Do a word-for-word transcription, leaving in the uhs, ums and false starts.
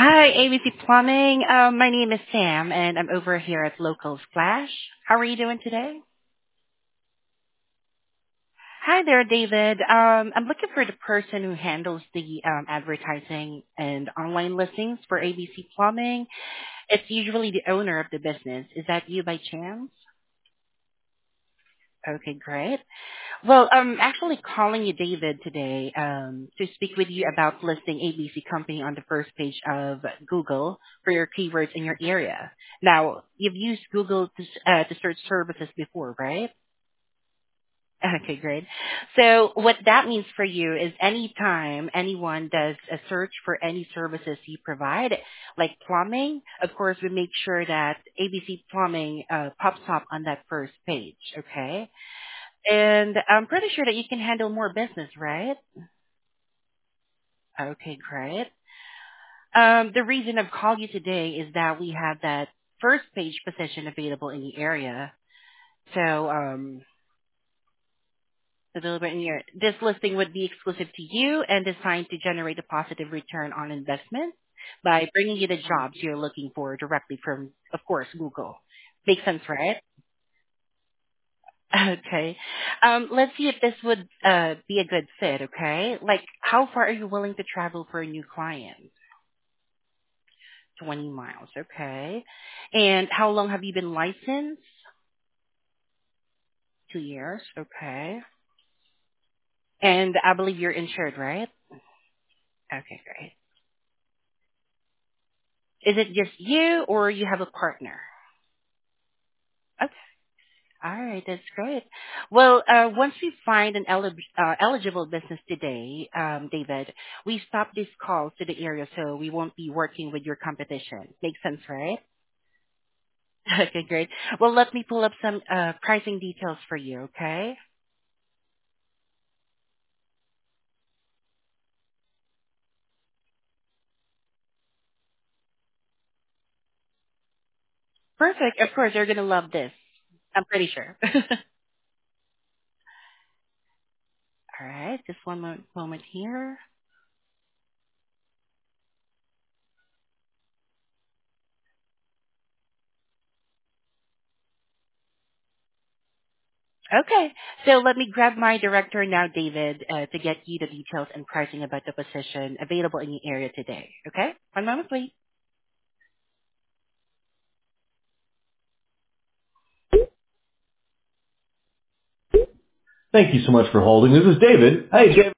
Hi, A B C Plumbing. Um, my name is Sam, and I'm over here at Local Splash. How are you doing today? Hi there, David. Um, I'm looking for the person who handles the um, advertising and online listings for A B C Plumbing. It's usually the owner of the business. Is that you by chance? Okay, great. Well, I'm actually calling you, David, today um, to speak with you about listing A B C Company on the first page of Google for your keywords in your area. Now, you've used Google to, s- uh, to search services before, right? Okay, great. So what that means for you is anytime anyone does a search for any services you provide, like plumbing, of course, we make sure that A B C Plumbing uh, pops up on that first page, okay? And I'm pretty sure that you can handle more business, right? Okay, great. Um, the reason I've called you today is that we have that first page position available in the area. So, um, available in your, this listing would be exclusive to you and designed to generate a positive return on investment by bringing you the jobs you're looking for directly from, of course, Google. Makes sense, right? Okay. Um, let's see if this would uh, be a good fit, okay? Like, how far are you willing to travel for a new client? twenty miles, okay. And how long have you been licensed? Two years, okay. And I believe you're insured, right? Okay, great. Is it just you or you have a partner? Okay. All right, that's great. Well, uh, once we find an eli- uh, eligible business today, um, David, we stop these calls to the area so we won't be working with your competition. Makes sense, right? Okay, great. Well, let me pull up some uh, pricing details for you, okay? Perfect. Of course, you're going to love this. I'm pretty sure. All right, just one mo- moment here. Okay, so let me grab my director now, David, uh, to get you the details and pricing about the position available in the area today. Okay, one moment, please. Thank you so much for holding. This is David. Hey, David.